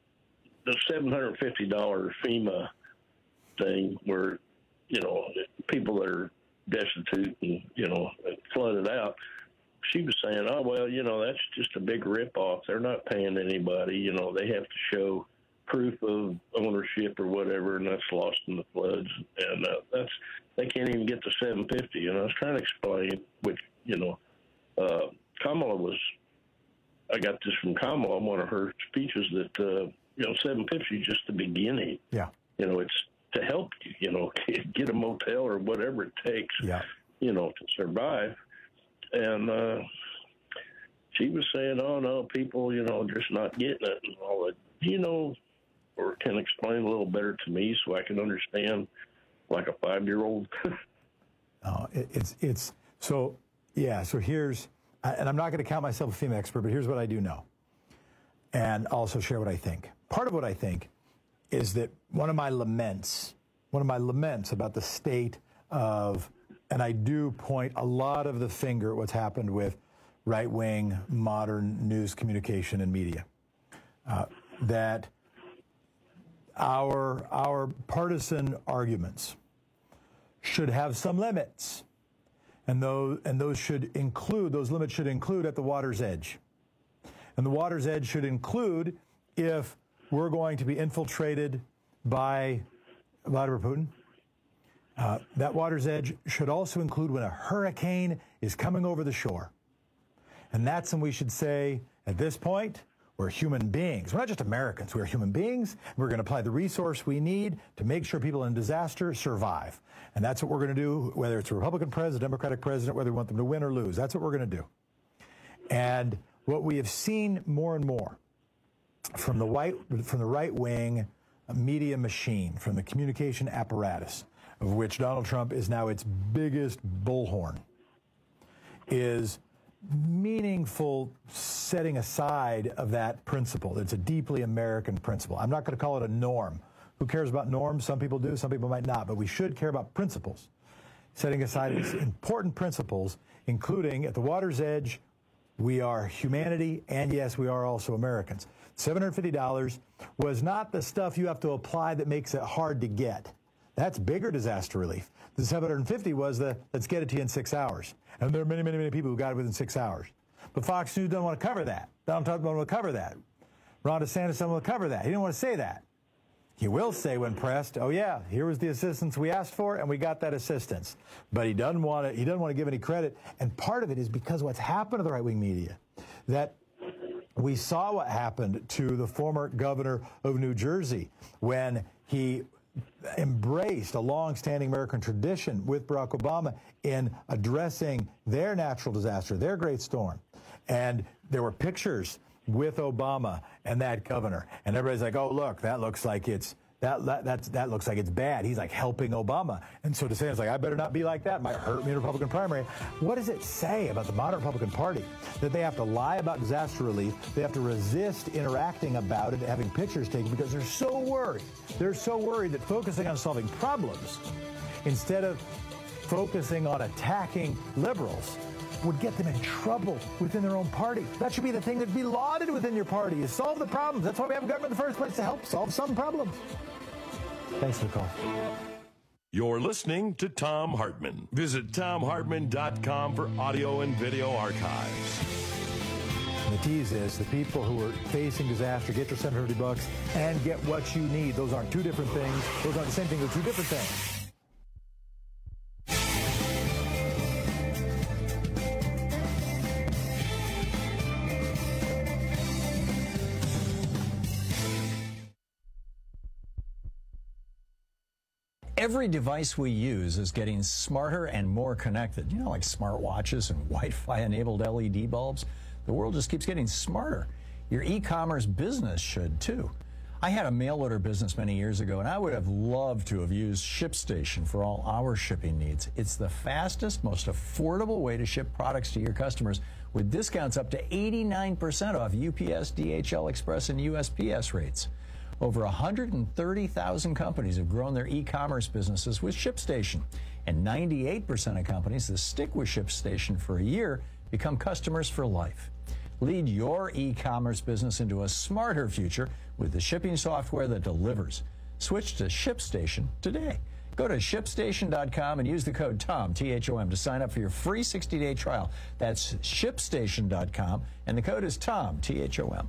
$750 FEMA thing where, people that are destitute and, flooded out. She was saying, oh, well, that's just a big ripoff. They're not paying anybody. They have to show proof of ownership or whatever, and that's lost in the floods. And they can't even get to $750. And I was trying to explain, which, Kamala was, I got this from Kamala, one of her speeches, that, $750 is just the beginning. Yeah. It's to help you, get a motel or whatever it takes, to survive. And she was saying, oh, no, people, just not getting it and all that. Do you know, or can explain a little better to me so I can understand like a 5-year-old? So here's, and I'm not going to count myself a female expert, but here's what I do know. And also share what I think. Part of what I think is that one of my laments about the state of, and I do point a lot of the finger at what's happened with right-wing modern news communication and media, that our partisan arguments should have some limits, and those limits should include at the water's edge. And the water's edge should include if we're going to be infiltrated by Vladimir Putin. That water's edge should also include when a hurricane is coming over the shore. And that's when we should say, at this point, we're human beings. We're not just Americans. We're human beings. We're going to apply the resource we need to make sure people in disaster survive. And that's what we're going to do, whether it's a Republican president, Democratic president, whether we want them to win or lose. That's what we're going to do. And what we have seen more and more from the right wing media machine, from the communication apparatus, of which Donald Trump is now its biggest bullhorn, is meaningful setting aside of that principle. It's a deeply American principle. I'm not going to call it a norm. Who cares about norms? Some people do, some people might not, but we should care about principles. Setting aside its important principles, including at the water's edge, we are humanity, and yes, we are also Americans. $750 was not the stuff you have to apply that makes it hard to get. That's bigger disaster relief. The $750 was the let's get it to you in 6 hours. And there are many, many, many people who got it within 6 hours. But Fox News doesn't want to cover that. Donald Trump doesn't want to cover that. Ron DeSantis doesn't want to cover that. He didn't want to say that. He will say when pressed, oh yeah, here was the assistance we asked for, and we got that assistance. But he doesn't want to give any credit. And part of it is because what's happened to the right-wing media, that we saw what happened to the former governor of New Jersey when he embraced a long-standing American tradition with Barack Obama in addressing their natural disaster, their great storm. And there were pictures with Obama and that governor, and everybody's like, "Oh, look, that looks like it's that looks like it's bad." He's like helping Obama, and so DeSantis like, "I better not be like that. It might hurt me in the Republican primary." What does it say about the modern Republican Party that they have to lie about disaster relief? They have to resist interacting about it, having pictures taken, because they're so worried. They're so worried that focusing on solving problems instead of focusing on attacking liberals would get them in trouble within their own party. That should be the thing that'd be lauded within your party, is solve the problems. That's why we have a government in the first place, to help solve some problems. Thanks for the call. You're listening to Thom Hartmann. Visit ThomHartmann.com for audio and video archives. And the tease is the people who are facing disaster, get your $750 and get what you need. Those aren't two different things. Those aren't the same thing. They're two different things. Every device we use is getting smarter and more connected. You know, like smartwatches and Wi-Fi enabled LED bulbs. The world just keeps getting smarter. Your e-commerce business should too. I had a mail order business many years ago, and I would have loved to have used ShipStation for all our shipping needs. It's the fastest, most affordable way to ship products to your customers, with discounts up to 89% off UPS, DHL Express, and USPS rates. Over 130,000 companies have grown their e-commerce businesses with ShipStation, and 98% of companies that stick with ShipStation for a year become customers for life. Lead your e-commerce business into a smarter future with the shipping software that delivers. Switch to ShipStation today. Go to ShipStation.com and use the code THOM, T-H-O-M, to sign up for your free 60-day trial. That's ShipStation.com, and the code is THOM, T-H-O-M.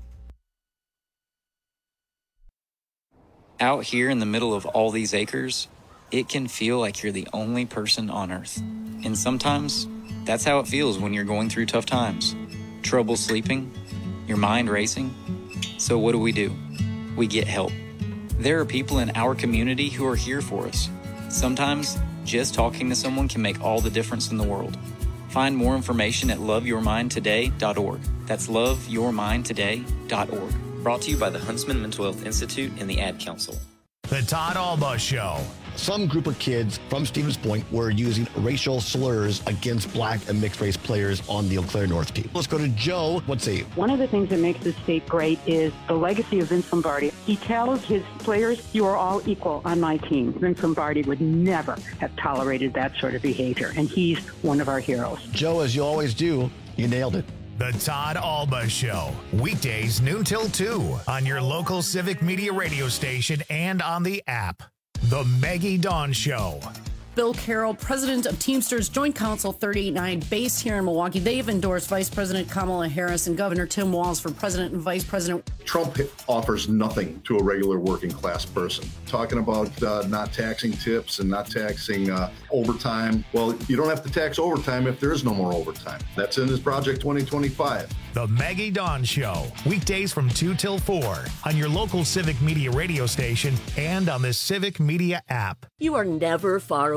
Out here in the middle of all these acres, it can feel like you're the only person on Earth. And sometimes, that's how it feels when you're going through tough times. Trouble sleeping, your mind racing. So what do? We get help. There are people in our community who are here for us. Sometimes, just talking to someone can make all the difference in the world. Find more information at loveyourmindtoday.org. That's loveyourmindtoday.org. Brought to you by the Huntsman Mental Health Institute and the Ad Council. The Todd Alba Show. Some group of kids from Stevens Point were using racial slurs against black and mixed race players on the Eau Claire North team. Let's go to Joe. Let's see. One of the things that makes this state great is the legacy of Vince Lombardi. He tells his players, you are all equal on my team. Vince Lombardi would never have tolerated that sort of behavior, and he's one of our heroes. Joe, as you always do, you nailed it. The Todd Alba Show. Weekdays noon till 2 on your local Civic Media radio station and on the app. The Maggie Dawn Show. Bill Carroll, president of Teamsters Joint Council 389, based here in Milwaukee. They've endorsed Vice President Kamala Harris and Governor Tim Walz for president and vice president. Trump offers nothing to a regular working class person. Talking about not taxing tips and not taxing overtime. Well, you don't have to tax overtime if there is no more overtime. That's in his Project 2025. The Maggie Dawn Show. Weekdays from 2 till 4 on your local Civic Media radio station and on the Civic Media app. You are never far away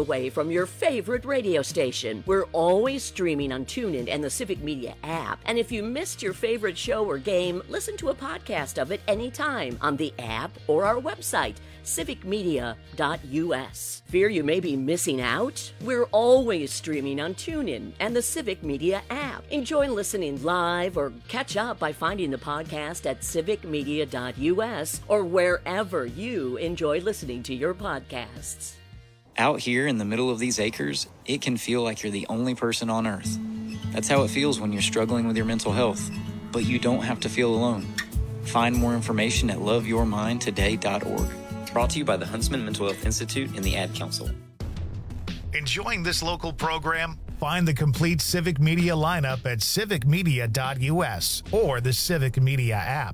away from your favorite radio station. We're always streaming on TuneIn and the Civic Media app. And if you missed your favorite show or game, listen to a podcast of it anytime on the app or our website, civicmedia.us. Fear you may be missing out? We're always streaming on TuneIn and the Civic Media app. Enjoy listening live or catch up by finding the podcast at civicmedia.us or wherever you enjoy listening to your podcasts. Out here in the middle of these acres, it can feel like you're the only person on Earth. That's how it feels when you're struggling with your mental health. But you don't have to feel alone. Find more information at loveyourmindtoday.org. Brought to you by the Huntsman Mental Health Institute and the Ad Council. Enjoying this local program? Find the complete Civic Media lineup at civicmedia.us or the Civic Media app.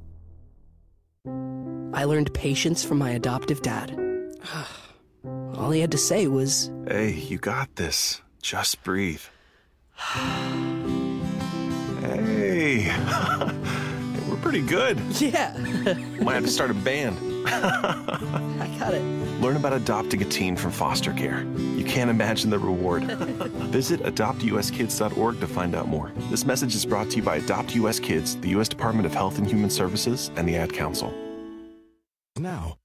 I learned patience from my adoptive dad. All he had to say was, "Hey, you got this. Just breathe." Hey, we're pretty good. Yeah. Might have to start a band. I got it. Learn about adopting a teen from foster care. You can't imagine the reward. Visit adoptuskids.org to find out more. This message is brought to you by Adopt US Kids, the U.S. Department of Health and Human Services, and the Ad Council. Now.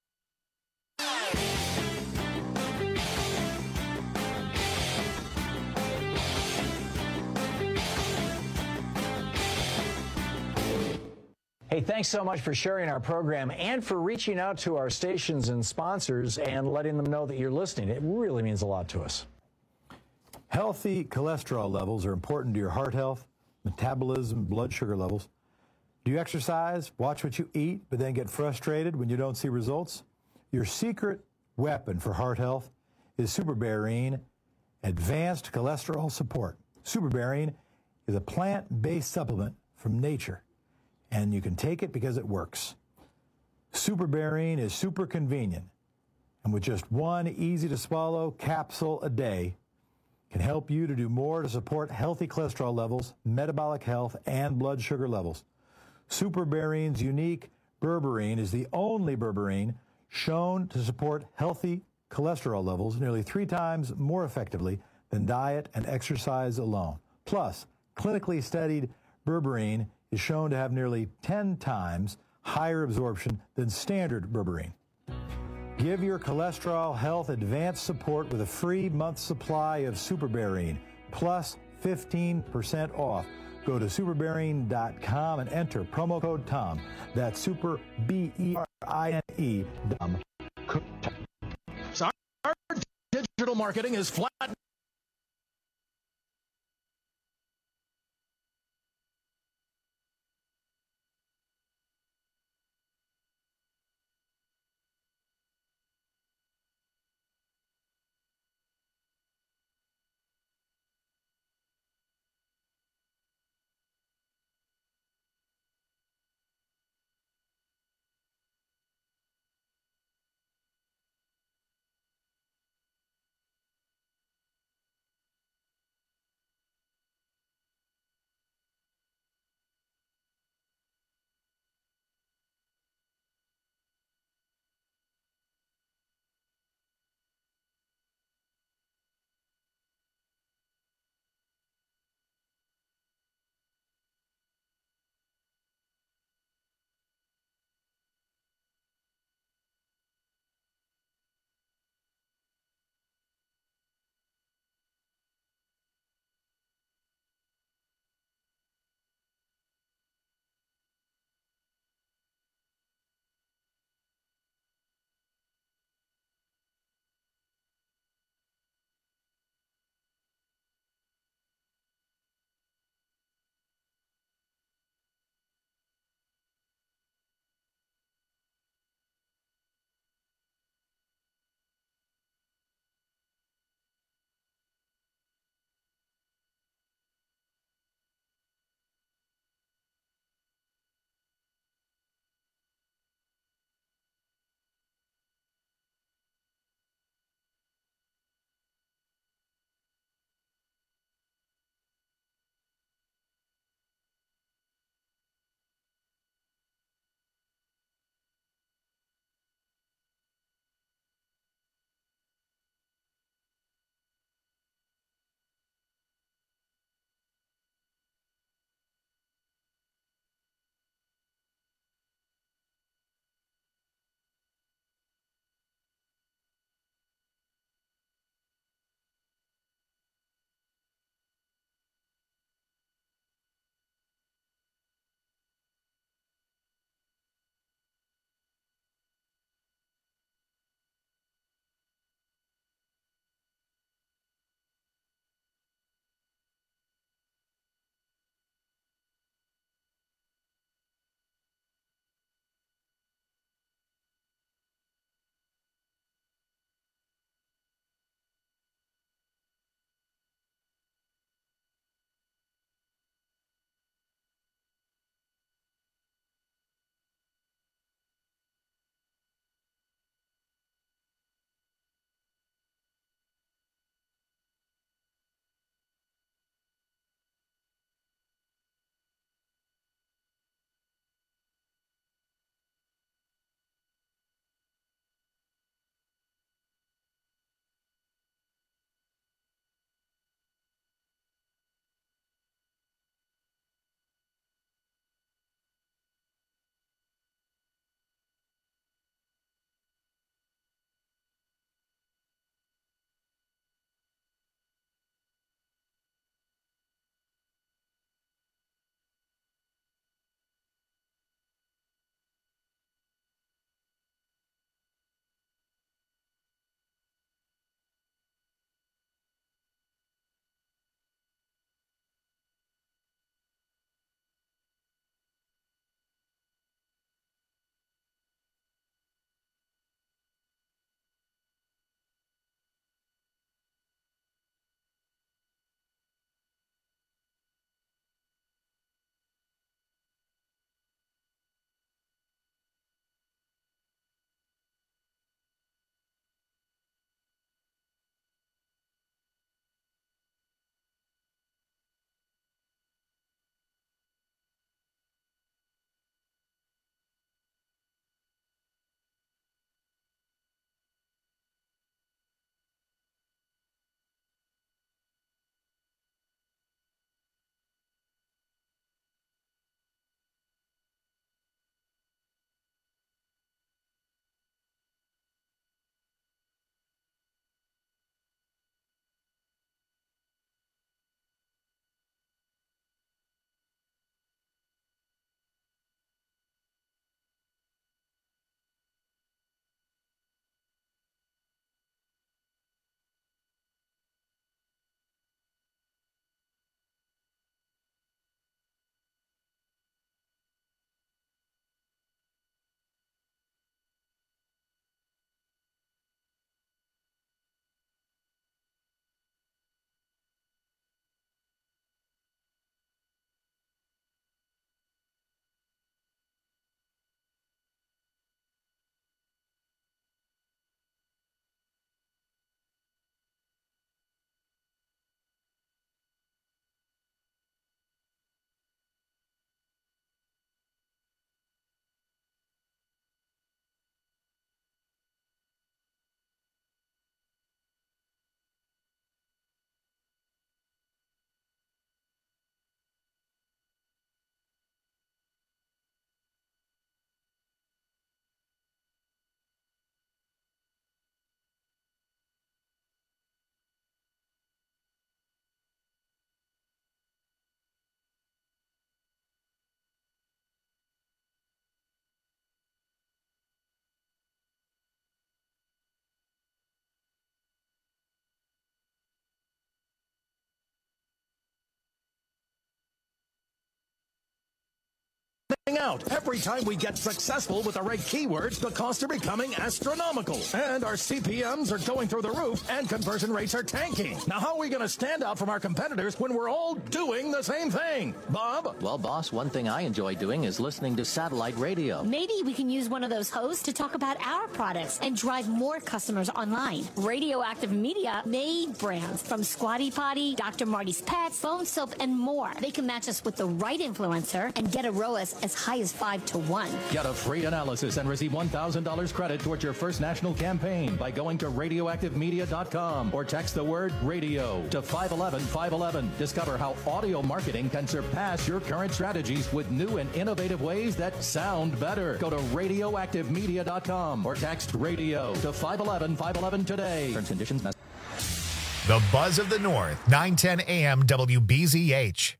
Hey, thanks so much for sharing our program and for reaching out to our stations and sponsors and letting them know that you're listening. It really means a lot to us. Healthy cholesterol levels are important to your heart health, metabolism, blood sugar levels. Do you exercise, watch what you eat, but then get frustrated when you don't see results? Your secret weapon for heart health is SuperBarine Advanced Cholesterol Support. SuperBarine is a plant-based supplement from nature, and you can take it because it works. SuperBarine is super convenient, and with just one easy-to-swallow capsule a day, can help you to do more to support healthy cholesterol levels, metabolic health, and blood sugar levels. SuperBarine's unique berberine is the only berberine shown to support healthy cholesterol levels nearly 3 times more effectively than diet and exercise alone. Plus, clinically studied berberine is shown to have nearly 10 times higher absorption than standard berberine. Give your cholesterol health advanced support with a free month supply of SuperBarine, plus 15% off. Go to superbarine.com and enter promo code TOM. That's super, B-E-R-I-N-E, TOM. Our digital marketing is flat. out. Every time we get successful with the right keywords, the costs are becoming astronomical. And our CPMs are going through the roof and conversion rates are tanking. Now, how are we going to stand out from our competitors when we're all doing the same thing? Bob? Well, boss, one thing I enjoy doing is listening to satellite radio. Maybe we can use one of those hosts to talk about our products and drive more customers online. Radioactive Media made brands from Squatty Potty, Dr. Marty's Pets, Bone Soap, and more. They can match us with the right influencer and get a ROAS as high as 5 to 1. Get a free analysis and receive $1,000 credit towards your first national campaign by going to radioactivemedia.com or text the word radio to 511-511. Discover how audio marketing can surpass your current strategies with new and innovative ways that sound better. Go to radioactivemedia.com or text radio to 511-511 today. Terms and conditions. The Buzz of the North, 910 AM WBZH.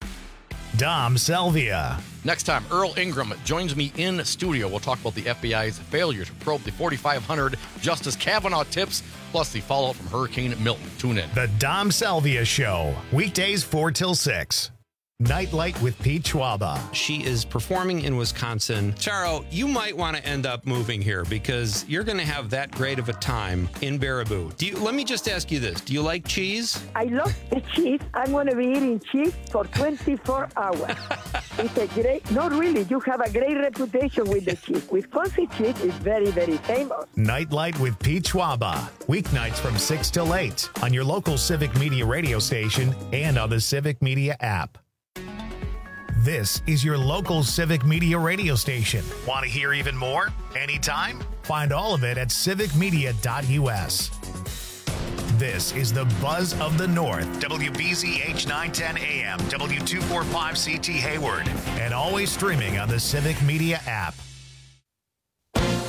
Dom Selvia. Next time, Earl Ingram joins me in studio. We'll talk about the FBI's failure to probe the 4,500 Justice Kavanaugh tips, plus the fallout from Hurricane Milton. Tune in. The Dom Selvia Show, weekdays 4 till 6. Nightlight with Pete Schwaba. She is performing in Wisconsin. Charo, you might want to end up moving here because you're going to have that great of a time in Baraboo. Let me just ask you this. Do you like cheese? I love the cheese. I'm going to be eating cheese for 24 hours. It's a great, not really, you have a great reputation with the cheese. Wisconsin cheese is very, very famous. Nightlight with Pete Schwaba. Weeknights from 6 till 8 on your local Civic Media radio station and on the Civic Media app. This is your local Civic Media radio station. Want to hear even more? Anytime? Find all of it at civicmedia.us. This is the Buzz of the North, WBZH 910 AM, W245CT Hayward, and always streaming on the Civic Media app.